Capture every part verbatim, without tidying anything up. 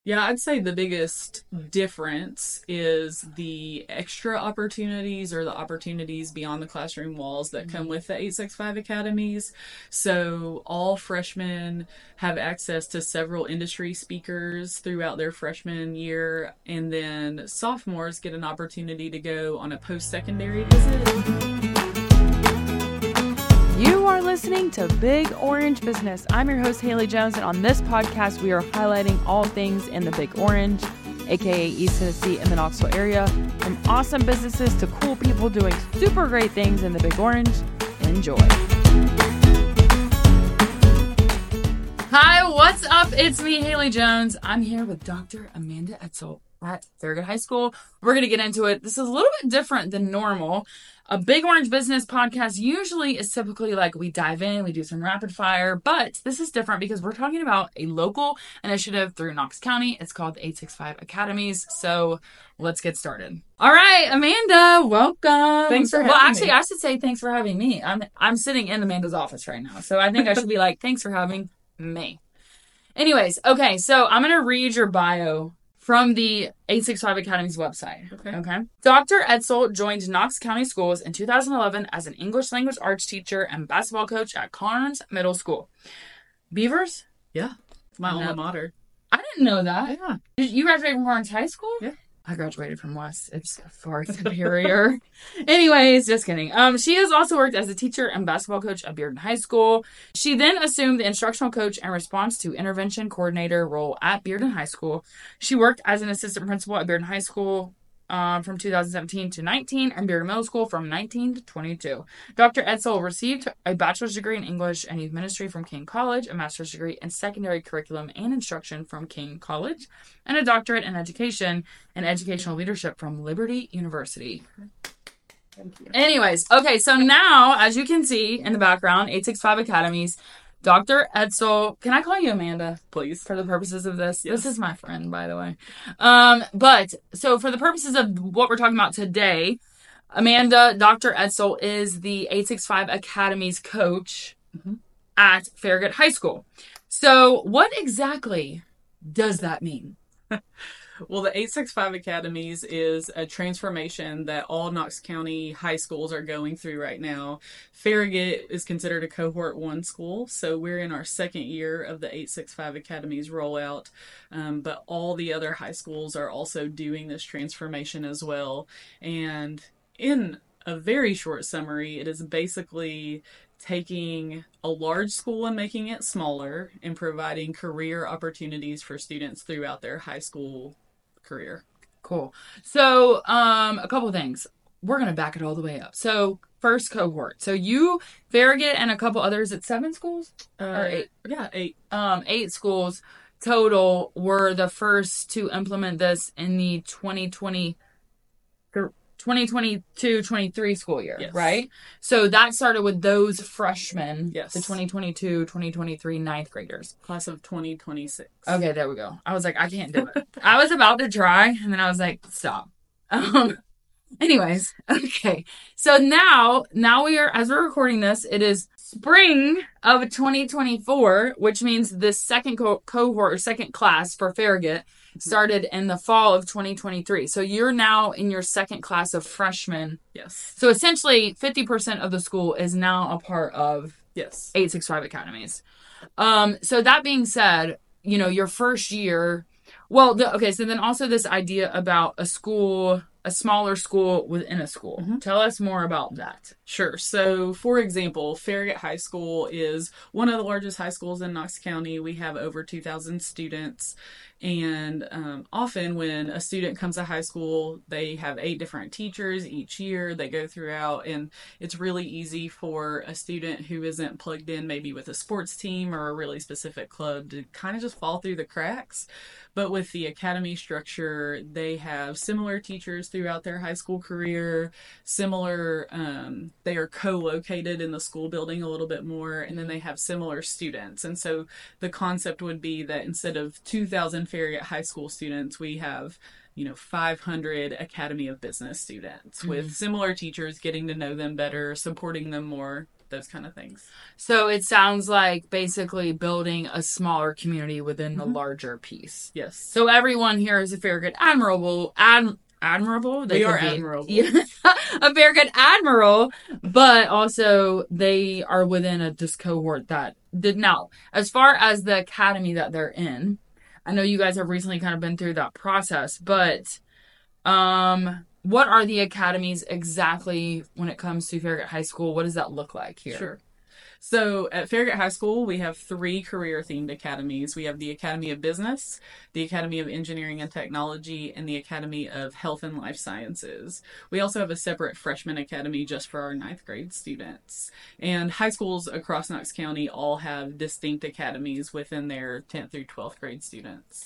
Yeah, I'd say the biggest difference is the extra opportunities or the opportunities beyond the classroom walls that come with the eight six five academies. So, all freshmen have access to several industry speakers throughout their freshman year, and then sophomores get an opportunity to go on a post secondary visit. You are listening to Big Orange Business. I'm your host, Haley Jones, and on this podcast, we are highlighting all things in the Big Orange, aka East Tennessee and the Knoxville area, from awesome businesses to cool people doing super great things in the Big Orange. Enjoy. Hi, what's up? It's me, Haley Jones. I'm here with Doctor Amanda Etzel at Farragut High School. We're going to get into it. This is a little bit different than normal. A Big Orange Business podcast usually is typically like we dive in, we do some rapid fire, but this is different because we're talking about a local initiative through Knox County. It's called the eight six five Academies. So let's get started. All right, Amanda, welcome. Thanks for having Well, actually, me. I should say thanks for having me. I'm I'm sitting in Amanda's office right now, so I think I should be like, thanks for having me. Anyways, okay, so I'm going to read your bio from the eight six five Academy's website. Okay. Okay. Doctor Etzel joined Knox County Schools in two thousand eleven as an English language arts teacher and basketball coach at Carnes Middle School. Beavers? Yeah, it's my No. alma mater. I didn't know that. Yeah. Did you graduate from Carnes High School? Yeah. I graduated from West. It's far superior. Anyways, just kidding. Um, she has also worked as a teacher and basketball coach at Bearden High School. She then assumed the instructional coach and response to intervention coordinator role at Bearden High School. She worked as an assistant principal at Bearden High School um, from two thousand seventeen to nineteen and Bearden Middle School from nineteen to twenty-two. Doctor Etzel received a bachelor's degree in English and Youth Ministry from King College, a master's degree in secondary curriculum and instruction from King College, and a doctorate in education and educational leadership from Liberty University. Thank you. Anyways, okay, so now, as you can see in the background, eight six five Academies, Doctor Etzel, can I call you Amanda? Please. For the purposes of this. Yes. This is my friend, by the way. Um, but, so for the purposes of what we're talking about today, Amanda, Doctor Etzel is the eight six five Academy's coach Mhm. at Farragut High School. So, what exactly does that mean? Well, the eight six five Academies is a transformation that all Knox County high schools are going through right now. Farragut is considered a cohort one school, so we're in our second year of the eight six five Academies rollout, um, but all the other high schools are also doing this transformation as well. And in a very short summary, it is basically taking a large school and making it smaller and providing career opportunities for students throughout their high school career. Cool. So, um, a couple of things. We're going to back it all the way up. So, first cohort. So, you, Farragut, and a couple others at seven schools? Uh, Or eight? Yeah, eight. Um, eight schools total were the first to implement this in the twenty twenty, twenty twenty-two twenty-three school year, Yes. right? So, that started with those freshmen, Yes. the twenty twenty-two twenty twenty-three ninth graders. Class of twenty twenty-six. Okay, there we go. I was like, I can't do it. I was about to try, and then I was like, stop. Um, anyways, okay. So now, now we are, as we're recording this, it is spring of twenty twenty-four, which means the second co- cohort or second class for Farragut started in the fall of twenty twenty-three. So you're now in your second class of freshmen. Yes. So essentially, fifty percent of the school is now a part of Yes. eight six five Academies. Um, so that being said, you know, your first year, well, the, okay, so then also this idea about a school, a smaller school within a school. Mm-hmm. Tell us more about that. Sure. So, for example, Farragut High School is one of the largest high schools in Knox County. We have over two thousand students. And um, often when a student comes to high school, they have eight different teachers each year. They go throughout, and it's really easy for a student who isn't plugged in, maybe with a sports team or a really specific club, to kind of just fall through the cracks. But with the academy structure, they have similar teachers throughout their high school career, similar, um, they are co-located in the school building a little bit more, and then they have similar students. And so the concept would be that instead of two thousand Farragut High School students, we have, you know, five hundred Academy of Business students with similar teachers, getting to know them better, supporting them more those kind of things. So it sounds like basically building a smaller community within the Mhm. larger piece. Yes. So everyone here is a Farragut admirable, ad, admirable? They We could are be. admirable. Yeah. A Farragut admiral, but also they are within a this cohort that did now. As far as the academy that they're in, I know you guys have recently kind of been through that process, but um, what are the academies exactly when it comes to Farragut High School? What does that look like here? Sure. So at Farragut High School, we have three career-themed academies. We have the Academy of Business, the Academy of Engineering and Technology, and the Academy of Health and Life Sciences. We also have a separate freshman academy just for our ninth grade students. And high schools across Knox County all have distinct academies within their tenth through twelfth grade students.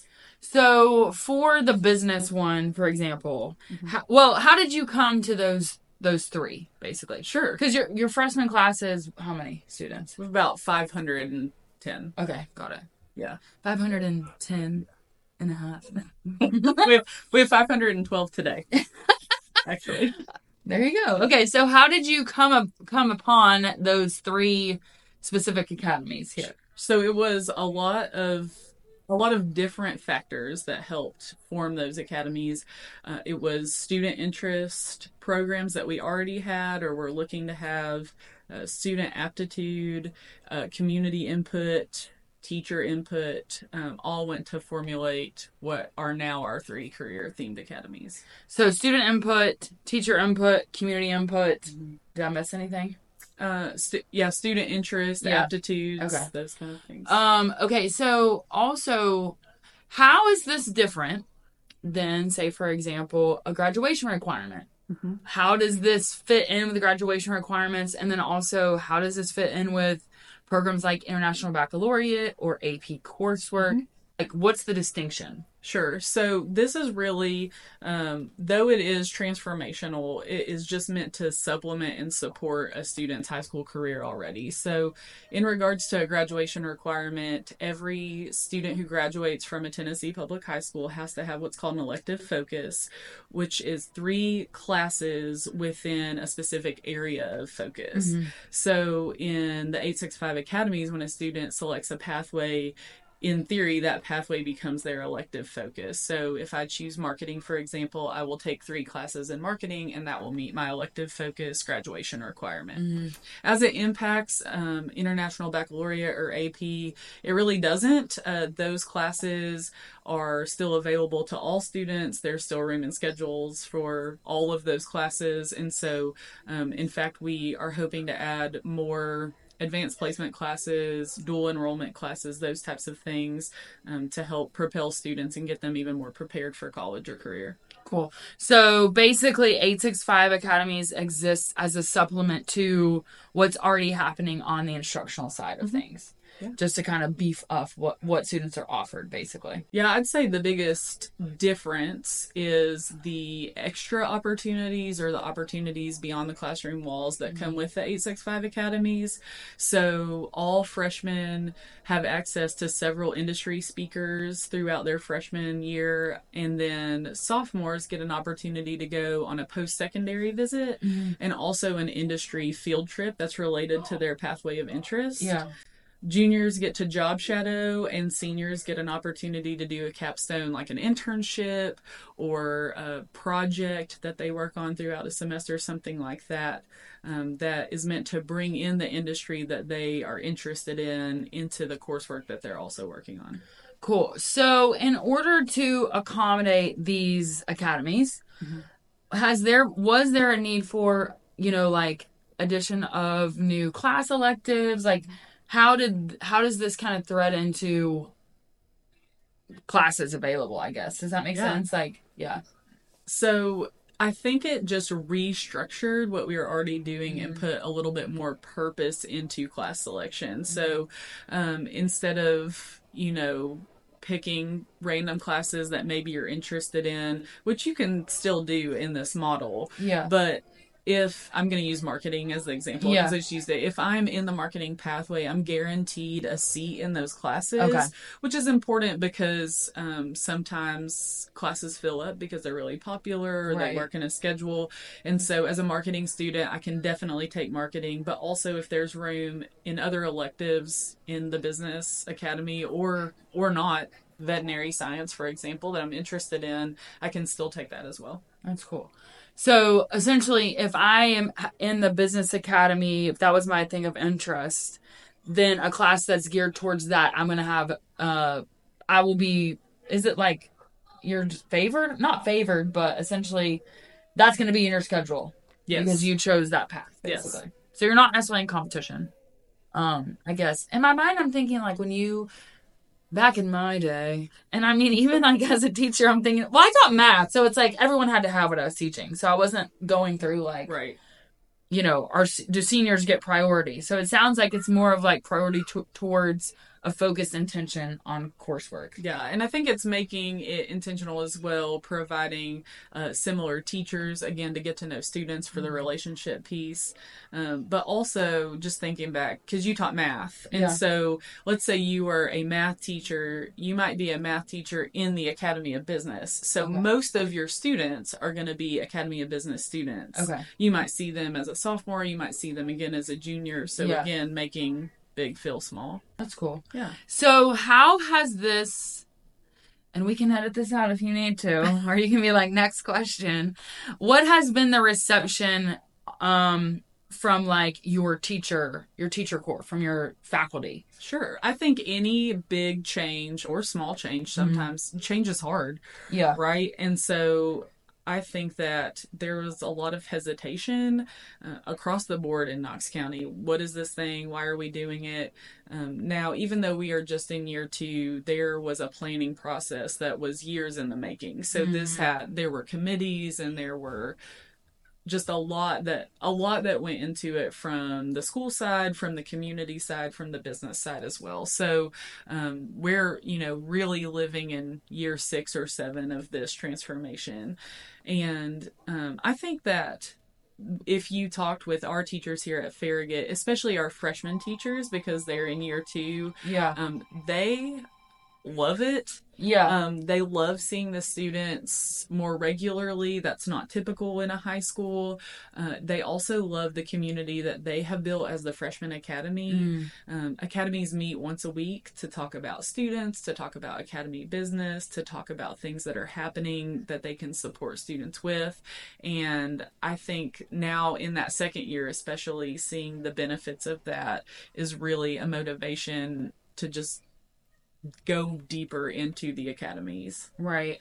So for the business one, for example, how, well, how did you come to those those three, basically? Sure. Because your your freshman class is how many students? We have about five hundred ten. Okay, got it. Yeah. five hundred ten and a half. we, have, we have five hundred twelve today, actually. There you go. Okay, so how did you come up, come upon those three specific academies here? So it was a lot of a lot of different factors that helped form those academies. Uh, it was student interest programs that we already had or were looking to have, uh, student aptitude, uh, community input, teacher input, um, all went to formulate what are now our three career-themed academies. So student input, teacher input, community input. Mm-hmm. Did I miss anything? Uh, stu- yeah, student interest, Yeah. aptitudes, Okay. those kind of things. Um, okay, so also, how is this different than, say, for example, a graduation requirement? Mm-hmm. How does this fit in with the graduation requirements? And then also, how does this fit in with programs like International Baccalaureate or A P coursework? Mm-hmm. Like, what's the distinction? Sure. So this is really, um, though it is transformational, it is just meant to supplement and support a student's high school career already. So in regards to a graduation requirement, every student who graduates from a Tennessee public high school has to have what's called an elective focus, which is three classes within a specific area of focus. Mm-hmm. So in the eight sixty-five academies, when a student selects a pathway, in theory, that pathway becomes their elective focus. So if I choose marketing, for example, I will take three classes in marketing, and that will meet my elective focus graduation requirement. Mm-hmm. As it impacts um, International Baccalaureate or A P, it really doesn't. Uh, those classes are still available to all students. There's still room and schedules for all of those classes. And so, um, in fact, we are hoping to add more advanced placement classes, dual enrollment classes, those types of things, um, to help propel students and get them even more prepared for college or career. Cool. So basically, eight sixty-five academies exist as a supplement to what's already happening on the instructional side of Mm-hmm. things. Yeah. Just to kind of beef up what, what students are offered, basically. Yeah, I'd say the biggest difference is the extra opportunities or the opportunities beyond the classroom walls that come with the eight sixty-five academies. So all freshmen have access to several industry speakers throughout their freshman year, and then sophomores get an opportunity to go on a post-secondary visit Mm-hmm. and also an industry field trip that's related to their pathway of interest. Yeah. Juniors get to job shadow, and seniors get an opportunity to do a capstone, like an internship or a project that they work on throughout a semester, something like that, um, that is meant to bring in the industry that they are interested in into the coursework that they're also working on. Cool. So in order to accommodate these academies, mm-hmm. has there was there a need for, you know, like addition of new class electives? Like, How did how does this kind of thread into classes available, I guess? Does that make Yeah. sense? Like, yeah. So I think it just restructured what we were already doing mm-hmm. and put a little bit more purpose into class selection. Mm-hmm. So um, instead of, you know, picking random classes that maybe you're interested in, which you can still do in this model. Yeah. But if I'm going to use marketing as the example, Yeah. because I just used it, if I'm in the marketing pathway, I'm guaranteed a seat in those classes, Okay. which is important because um, sometimes classes fill up because they're really popular or Right. they work in a schedule. And so as a marketing student, I can definitely take marketing, but also if there's room in other electives in the business academy or or not, veterinary science, for example, that I'm interested in, I can still take that as well. That's cool. So essentially, if I am in the business academy, if that was my thing of interest, then a class that's geared towards that, I'm going to have, uh, I will be, is it like you're favored? Not favored, but essentially that's going to be in your schedule. Yes. Because you chose that path, basically. Yes. So you're not necessarily in competition. Um, I guess. In my mind, I'm thinking like when you, back in my day, and I mean, even like as a teacher, I'm thinking, well, I taught math, so it's like everyone had to have what I was teaching. So I wasn't going through like, Right. you know, our do seniors get priority? So it sounds like it's more of like priority t- towards a focused intention on coursework. Yeah, and I think it's making it intentional as well, providing uh, similar teachers, again, to get to know students for the relationship piece. Um, but also just thinking back, because you taught math. And Yeah. so let's say you are a math teacher, you might be a math teacher in the Academy of Business. So Okay. most of your students are going to be Academy of Business students. Okay. You might see them as a sophomore, you might see them again as a junior. So Yeah. again, making big feel small. That's cool. Yeah. So how has this, and we can edit this out if you need to, or you can be like, next question. What has been the reception um, from like your teacher, your teacher corps, from your faculty? Sure. I think any big change or small change, sometimes mm-hmm. change is hard. Yeah. Right. And so I think that there was a lot of hesitation uh, across the board in Knox County. What is this thing? Why are we doing it? Um, now, even though we are just in year two, there was a planning process that was years in the making. So mm-hmm. this had, there were committees and there were just a lot that a lot that went into it from the school side, from the community side, from the business side as well. So um, we're, you know, really living in year six or seven of this transformation. And um, I think that if you talked with our teachers here at Farragut, especially our freshman teachers, because they're in year two, yeah, um, they love it. Yeah. Um, they love seeing the students more regularly. That's not typical in a high school. Uh, they also love the community that they have built as the freshman academy. Mm. Um, academies meet once a week to talk about students, to talk about academy business, to talk about things that are happening that they can support students with. And I think now in that second year, especially, seeing the benefits of that is really a motivation to just go deeper into the academies. Right.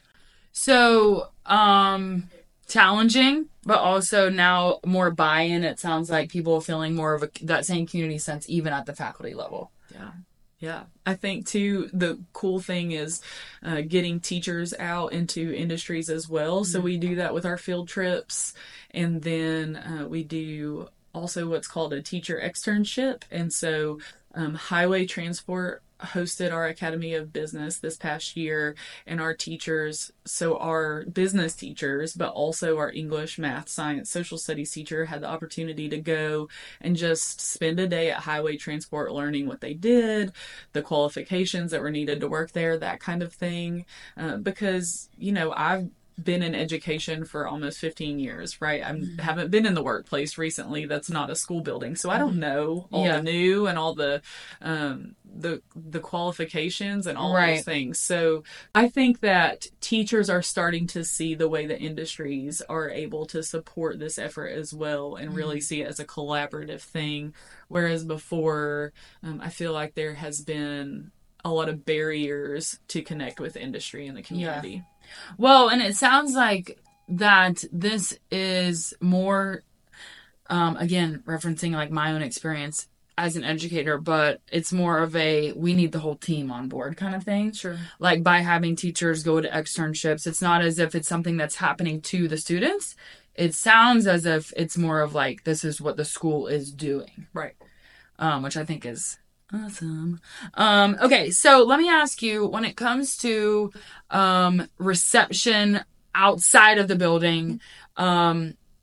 So, um, challenging, but also now more buy-in. It sounds like people feeling more of a, that same community sense, even at the faculty level. Yeah. Yeah. I think too, the cool thing is uh, getting teachers out into industries as well. Mm-hmm. So we do that with our field trips. And then uh, we do also what's called a teacher externship. And so um, highway transport hosted our Academy of Business this past year, and our teachers, so our business teachers, but also our English, math, science, social studies teacher had the opportunity to go and just spend a day at highway transport learning what they did, the qualifications that were needed to work there, that kind of thing. Uh, because, you know, I've been in education for almost fifteen years, right? I mm-hmm. haven't been in the workplace recently that's not a school building, so I don't know all yeah. the new and all the um the the qualifications and all right. those things. So I think that teachers are starting to see the way that industries are able to support this effort as well, and mm-hmm. really see it as a collaborative thing, whereas before um, I feel like there has been a lot of barriers to connect with industry and the community. Yeah. Well, and it sounds like that this is more, um, again, referencing like my own experience as an educator, but it's more of a, we need the whole team on board kind of thing. Sure. Like by having teachers go to externships, it's not as if it's something that's happening to the students. It sounds as if it's more of like, this is what the school is doing. Right. Um, which I think is awesome. Um, okay, so let me ask you, when it comes to um, reception outside of the building, um,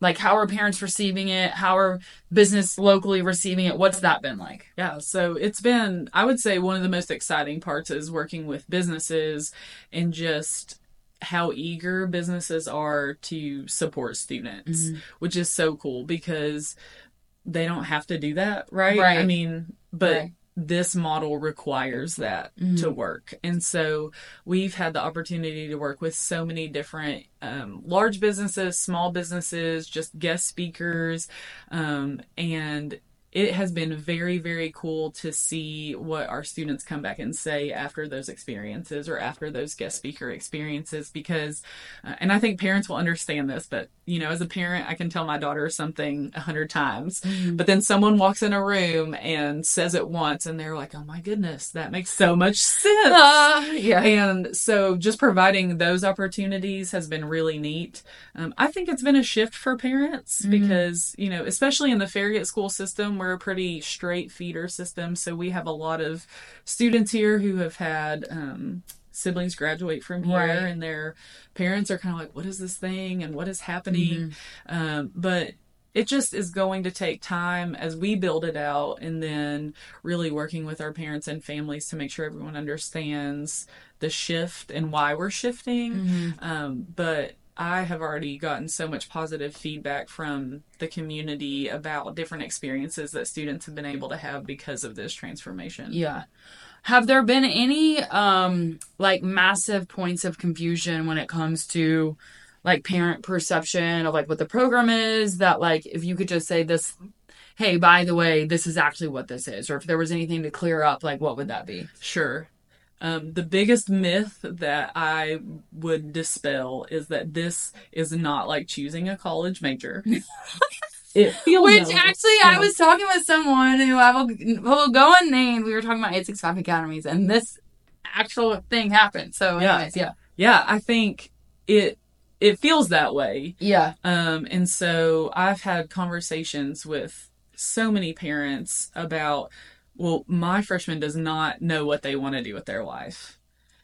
Like, how are parents receiving it? How are business locally receiving it? What's that been like? Yeah, so it's been, I would say, one of the most exciting parts is working with businesses and just how eager businesses are to support students, Mm-hmm. which is so cool because they don't have to do that, right? Right. I mean, but Right. this model requires that Mm-hmm. to work. And so we've had the opportunity to work with so many different um, large businesses, small businesses, just guest speakers. Um, and it has been very, very cool to see what our students come back and say after those experiences or after those guest speaker experiences because, uh, and I think parents will understand this, but you know, as a parent, I can tell my daughter something a hundred times, Mm-hmm. but then someone walks in a room and says it once and they're like, oh my goodness, that makes so much sense. Uh, yeah. And so just providing those opportunities has been really neat. Um, I think it's been a shift for parents Mhm. because, you know, especially in the Farragut school system, we're a pretty straight feeder system. So we have a lot of students here who have had um, siblings graduate from here Right. and their parents are kind of like, what is this thing and what is happening? Mhm. Um, but it just is going to take time as we build it out and then really working with our parents and families to make sure everyone understands the shift and why we're shifting. Mhm. Um, but I have already gotten so much positive feedback from the community about different experiences that students have been able to have because of this transformation. Yeah. Have there been any um like massive points of confusion when it comes to like parent perception of like what the program is, that like if you could just say this, hey, by the way, this is actually what this is, or if there was anything to clear up, like what would that be? Sure. Um, the biggest myth that I would dispel is that this is not like choosing a college major. It feels Which no. actually, I No. was talking with someone who I will, will go unnamed. We were talking about eight six five academies, and this actual thing happened. So, Yeah. anyways, yeah. Yeah, I think it it feels that way. Yeah. Um, and so I've had conversations with so many parents about, well, my freshman does not know what they want to do with their life.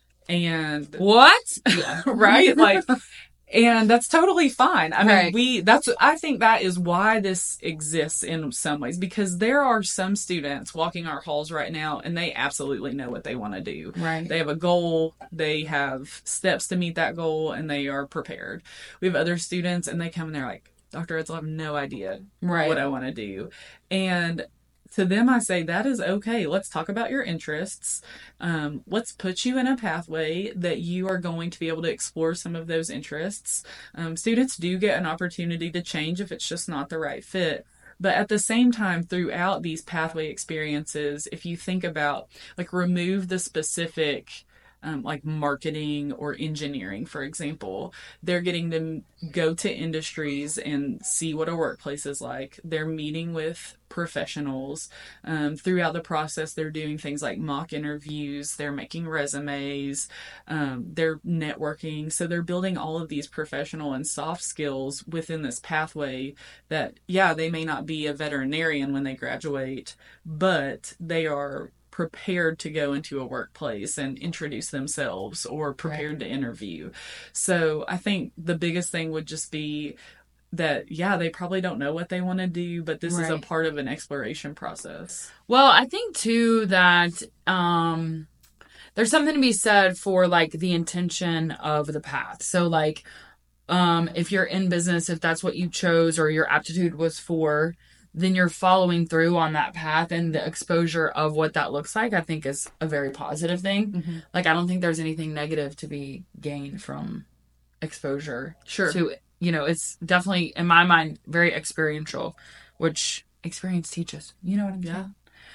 And What? yeah, right? Like, and that's totally fine. I mean, Right. we, that's, I think that is why this exists in some ways, because there are some students walking our halls right now and they absolutely know what they want to do. Right. They have a goal, they have steps to meet that goal, and they are prepared. We have other students and they come and they're like, Doctor Edsel, I have no idea Right. what I want to do. And to them, I say, that is okay. Let's talk about your interests. Um, let's put you in a pathway that you are going to be able to explore some of those interests. Um, students do get an opportunity to change if it's just not the right fit. But at the same time, throughout these pathway experiences, if you think about, like, remove the specific Um, like marketing or engineering, for example, they're getting to go to industries and see what a workplace is like. They're meeting with professionals. Um, throughout the process, they're doing things like mock interviews. They're making resumes. Um, they're networking. So they're building all of these professional and soft skills within this pathway that, yeah, they may not be a veterinarian when they graduate, but they are prepared to go into a workplace and introduce themselves or prepared Right. to interview. So I think the biggest thing would just be that, yeah, they probably don't know what they want to do, but this is a Right. part of an exploration process. Well, I think too that um, there's something to be said for like the intention of the path. So like um, if you're in business, if that's what you chose or your aptitude was for, then you're following through on that path, and the exposure of what that looks like, I think, is a very positive thing. Mm-hmm. Like, I don't think there's anything negative to be gained from exposure. Sure. To, you know, it's definitely, in my mind, very experiential, which experience teaches. You know what I'm saying? Yeah.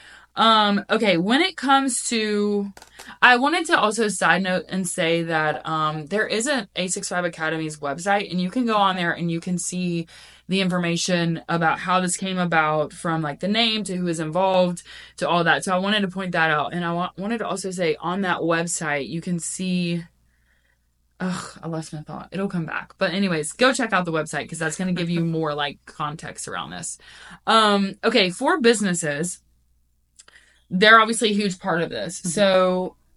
Um, okay, when it comes to, I wanted to also side note and say that um, there is an eight six five Academy's website, and you can go on there and you can see the information about how this came about, from like the name to who is involved to all that. So I wanted to point that out. And I wa- wanted to also say on that website, you can see, ugh, I lost my thought. It'll come back. But anyways, go check out the website because that's going to give you more like context around this. Um, okay, for businesses, they're obviously a huge part of this. Mm-hmm. So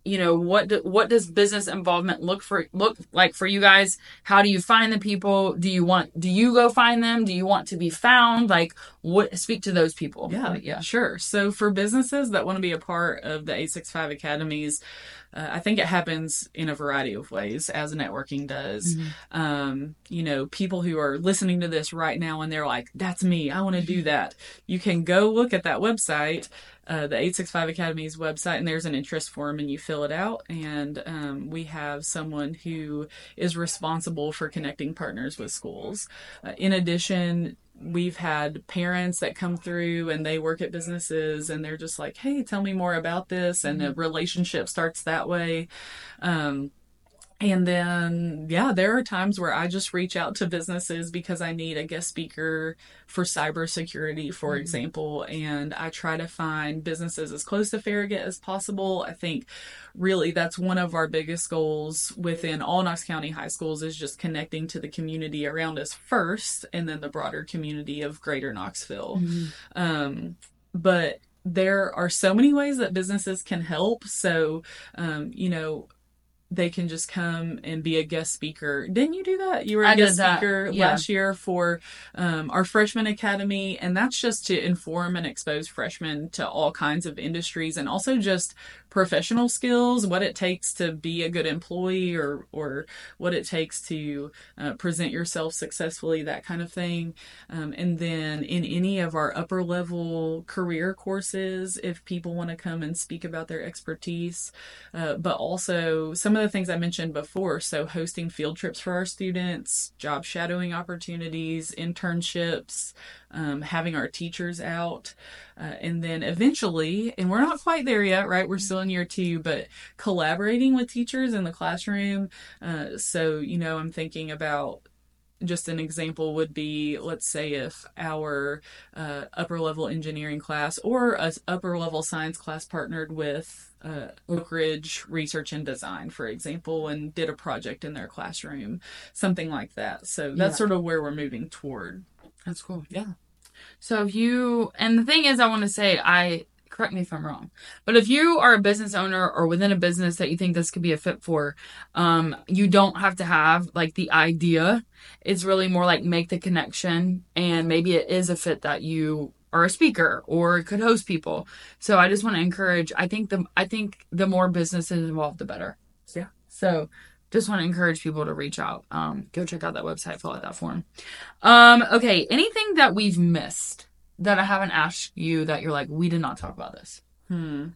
you know, what do, what does business involvement look for look like for you guys? How do you find the people? Do you want do you go find them? Do you want to be found? Like, what speak to those people? Yeah, Like, yeah. sure. So for businesses that want to be a part of the eight sixty-five Academies, uh, I think it happens in a variety of ways, as networking does. Mm-hmm. Um, you know, people who are listening to this right now and they're like, that's me, I want to do that. You can go look at that website, uh, the eight sixty-five Academy's website, and there's an interest form and you fill it out. And um, we have someone who is responsible for connecting partners with schools. Uh, in addition, we've had parents that come through and they work at businesses and they're just like, hey, tell me more about this. And the relationship starts that way. Um, and then, yeah, there are times where I just reach out to businesses because I need a guest speaker for cybersecurity, for mm-hmm. example. And I try to find businesses as close to Farragut as possible. I think really that's one of our biggest goals within all Knox County high schools, is just connecting to the community around us first, and then the broader community of greater Knoxville. Mm-hmm. Um, but there are so many ways that businesses can help. So, um, you know, they can just come and be a guest speaker. Didn't you do that? You were a I guest did that. speaker Yeah. last year for um, our freshman academy. And that's just to inform and expose freshmen to all kinds of industries, and also just professional skills, what it takes to be a good employee, or or what it takes to uh, present yourself successfully, that kind of thing. Um, and then in any of our upper level career courses, if people want to come and speak about their expertise, uh, but also some of the things I mentioned before. So hosting field trips for our students, job shadowing opportunities, internships, um, having our teachers out. Uh, and then eventually, and we're not quite there yet, right? We're still in year two, but collaborating with teachers in the classroom. Uh, so, you know, I'm thinking about, just an example would be, let's say if our uh, upper level engineering class or a upper level science class partnered with uh, Oak Ridge Research and Design, for example, and did a project in their classroom, something like that. So that's yeah. sort of where we're moving toward. That's cool. Yeah. So if you, and the thing is, I want to say, I, correct me if I'm wrong, but if you are a business owner or within a business that you think this could be a fit for, um, you don't have to have like the idea. It's really more like make the connection, and maybe it is a fit that you are a speaker or could host people. So I just want to encourage, I think the, I think the more businesses involved, the better. Yeah. So just want to encourage people to reach out. Um, go check out that website, fill out that form. Um, okay. Anything that we've missed that I haven't asked you that you're like, we did not talk about this? Hmm.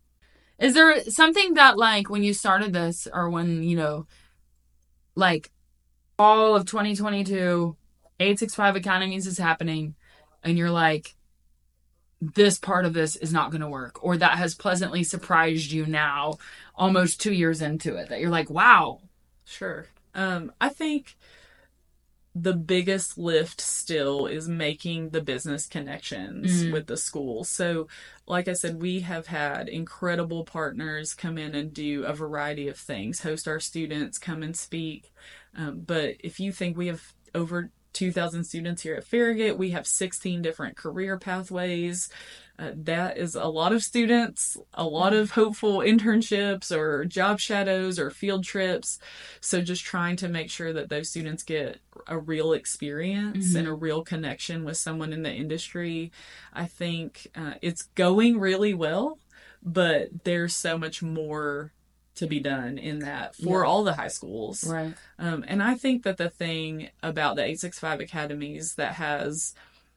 Is there something that, like, when you started this, or when, you know, like all of twenty twenty-two, eight sixty-five Academies is happening, and you're like, this part of this is not going to work, or that has pleasantly surprised you now, almost two years into it, that you're like, wow. Sure. Um, I think the biggest lift still is making the business connections mm. with the school. So, like I said, we have had incredible partners come in and do a variety of things, host our students, come and speak. Um, but if you think we have over two thousand students here at Farragut, we have sixteen different career pathways. Uh, that is a lot of students, a lot of hopeful internships or job shadows or field trips. So just trying to make sure that those students get a real experience mm-hmm. and a real connection with someone in the industry. I think uh, it's going really well, but there's so much more to be done in that for yeah. all the high schools. Right. Um, and I think that the thing about the eight sixty-five Academies that has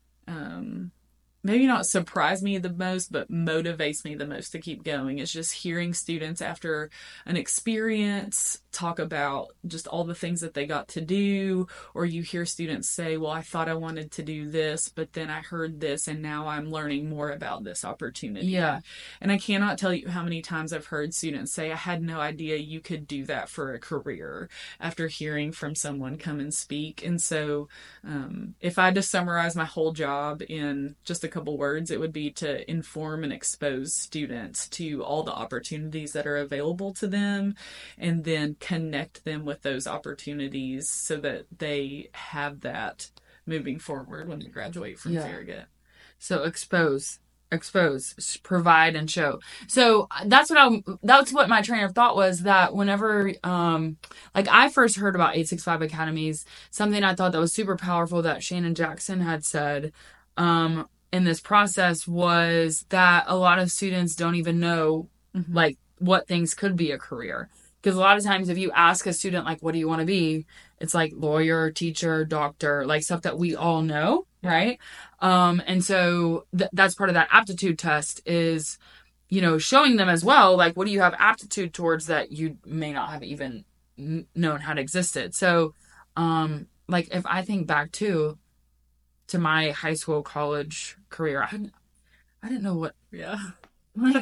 um, maybe not surprised me the most, but motivates me the most to keep going is just hearing students after an experience talk about just all the things that they got to do, or you hear students say, well, I thought I wanted to do this, but then I heard this and now I'm learning more about this opportunity. Yeah. And I cannot tell you how many times I've heard students say, I had no idea you could do that for a career after hearing from someone come and speak. And so um, if I had to summarize my whole job in just a couple words, it would be to inform and expose students to all the opportunities that are available to them, and then connect them with those opportunities so that they have that moving forward when they graduate from yeah. Farragut. So expose. expose, provide, and show. So that's what I that's what my train of thought was, that whenever um like I first heard about eight sixty-five Academies, something I thought that was super powerful that Shannon Jackson had said um in this process was that a lot of students don't even know mm-hmm. like what things could be a career. Because a lot of times if you ask a student, like, what do you want to be? It's like lawyer, teacher, doctor, like stuff that we all know, right? Um, and so th- that's part of that aptitude test is, you know, showing them as well, like, what do you have aptitude towards that you may not have even n- known had existed? So, um, like, if I think back to, to my high school, college career, I didn't, I didn't know what, yeah. like,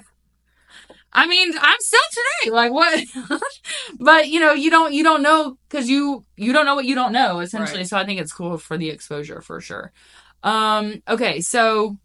I mean, I'm still today, like what, but you know, you don't, you don't know because you, you don't know what you don't know essentially. Right. So I think it's cool for the exposure for sure. Um, okay. So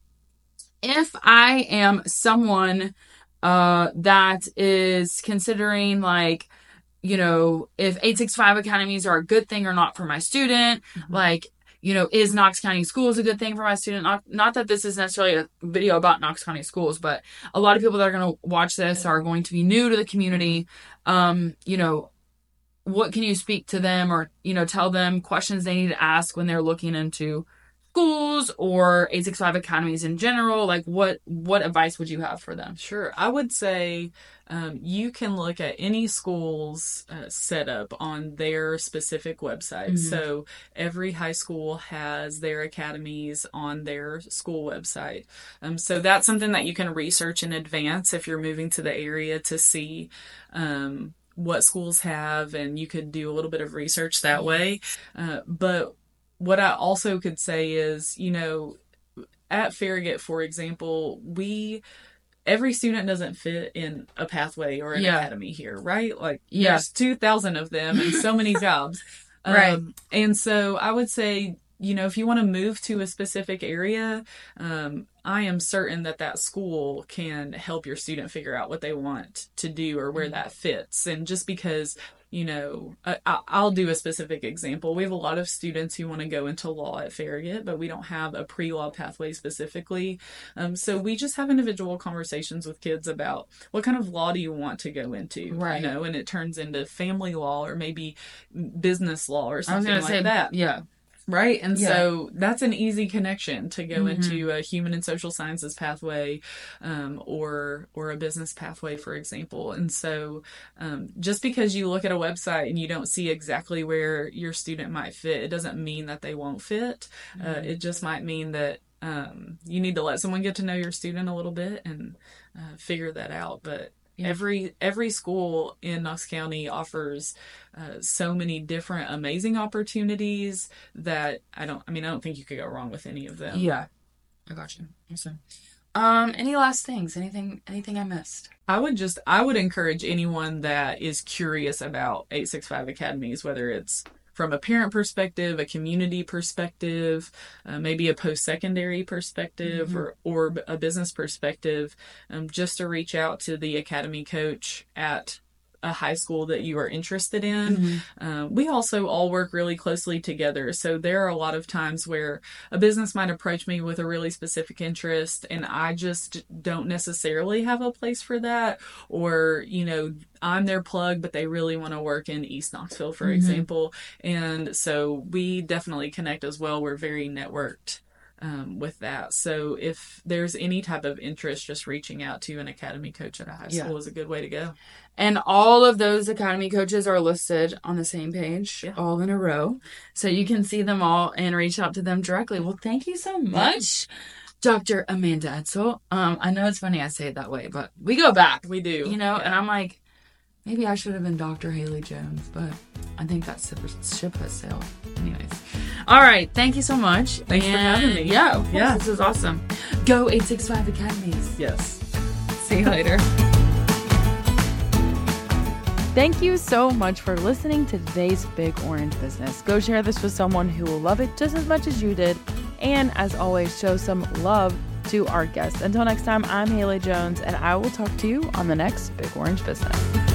if I am someone, uh, that is considering like, you know, if eight sixty-five Academies are a good thing or not for my student, mm-hmm. like, you know, is Knox County Schools a good thing for my student? Not, not that this is necessarily a video about Knox County Schools, but a lot of people that are going to watch this are going to be new to the community. Um, you know, what can you speak to them or, you know, tell them questions they need to ask when they're looking into schools or eight sixty-five Academies in general? Like what, what advice would you have for them? Sure. I would say um, you can look at any school's uh, setup on their specific website. Mm-hmm. So every high school has their academies on their school website. Um, so that's something that you can research in advance if you're moving to the area to see um, what schools have, and you could do a little bit of research that way. Uh, but what I also could say is, you know, at Farragut, for example, we, every student doesn't fit in a pathway or an yeah. academy here, right? Like yeah. there's two thousand of them and so many jobs. Right. Um, and so I would say, you know, if you want to move to a specific area, um, I am certain that that school can help your student figure out what they want to do or where mm-hmm. that fits. And just because, you know, I, I'll do a specific example. We have a lot of students who want to go into law at Farragut, but we don't have a pre-law pathway specifically. Um, so we just have individual conversations with kids about what kind of law do you want to go into, right? You know, and it turns into family law or maybe business law or something like say, that. Yeah. Right. And yeah. so that's an easy connection to go mm-hmm. into a human and social sciences pathway, um, or, or a business pathway, for example. And so, um, just because you look at a website and you don't see exactly where your student might fit, it doesn't mean that they won't fit. Mm-hmm. Uh, it just might mean that, um, you need to let someone get to know your student a little bit and, uh, figure that out. But Every every school in Knox County offers uh, so many different amazing opportunities that I don't, I mean, I don't think you could go wrong with any of them. Yeah. I got you. Awesome. Um, any last things? Anything, anything I missed? I would just, I would encourage anyone that is curious about eight sixty-five Academies, whether it's from a parent perspective, a community perspective, uh, maybe a post-secondary perspective, mm-hmm. or, or a business perspective, um, just to reach out to the academy coach at a high school that you are interested in. Mm-hmm. Uh, we also all work really closely together. So there are a lot of times where a business might approach me with a really specific interest and I just don't necessarily have a place for that. Or, you know, I'm their plug, but they really want to work in East Knoxville, for mm-hmm. example. And so we definitely connect as well. We're very networked Um, with that. So if there's any type of interest, just reaching out to an academy coach at a high school yeah. is a good way to go. And all of those academy coaches are listed on the same page, yeah. all in a row. So you can see them all and reach out to them directly. Well, thank you so much, Doctor Amanda Edsel. Um, I know it's funny I say it that way, but we go back. We do. You know, yeah. and I'm like, maybe I should have been Doctor Haley Jones, but I think that ship has sailed. Anyways. All right. Thank you so much. Thanks and, for having me. Yeah. Of course, yeah. This is awesome. Go eight sixty-five Academies. Yes. See you later. Thank you so much for listening to today's Big Orange Business. Go share this with someone who will love it just as much as you did. And as always, show some love to our guests. Until next time, I'm Haley Jones, and I will talk to you on the next Big Orange Business.